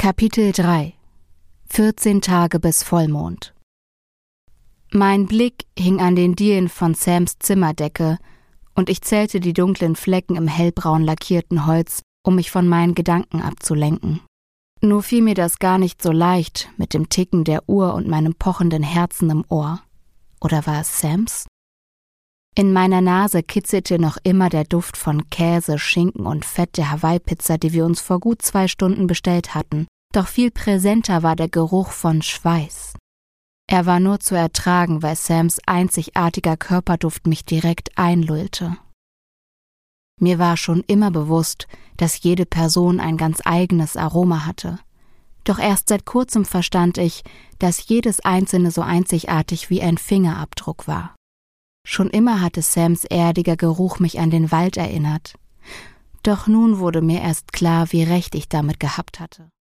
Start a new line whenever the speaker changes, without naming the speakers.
Kapitel 3 14 Tage bis Vollmond. Mein Blick hing an den Dielen von Sams Zimmerdecke und ich zählte die dunklen Flecken im hellbraun lackierten Holz, um mich von meinen Gedanken abzulenken. Nur fiel mir das gar nicht so leicht mit dem Ticken der Uhr und meinem pochenden Herzen im Ohr. Oder war es Sams? In meiner Nase kitzelte noch immer der Duft von Käse, Schinken und Fett der Hawaii-Pizza, die wir uns vor gut 2 Stunden bestellt hatten. Doch viel präsenter war der Geruch von Schweiß. Er war nur zu ertragen, weil Sams einzigartiger Körperduft mich direkt einlullte. Mir war schon immer bewusst, dass jede Person ein ganz eigenes Aroma hatte. Doch erst seit kurzem verstand ich, dass jedes einzelne so einzigartig wie ein Fingerabdruck war. Schon immer hatte Sams erdiger Geruch mich an den Wald erinnert. Doch nun wurde mir erst klar, wie recht ich damit gehabt hatte.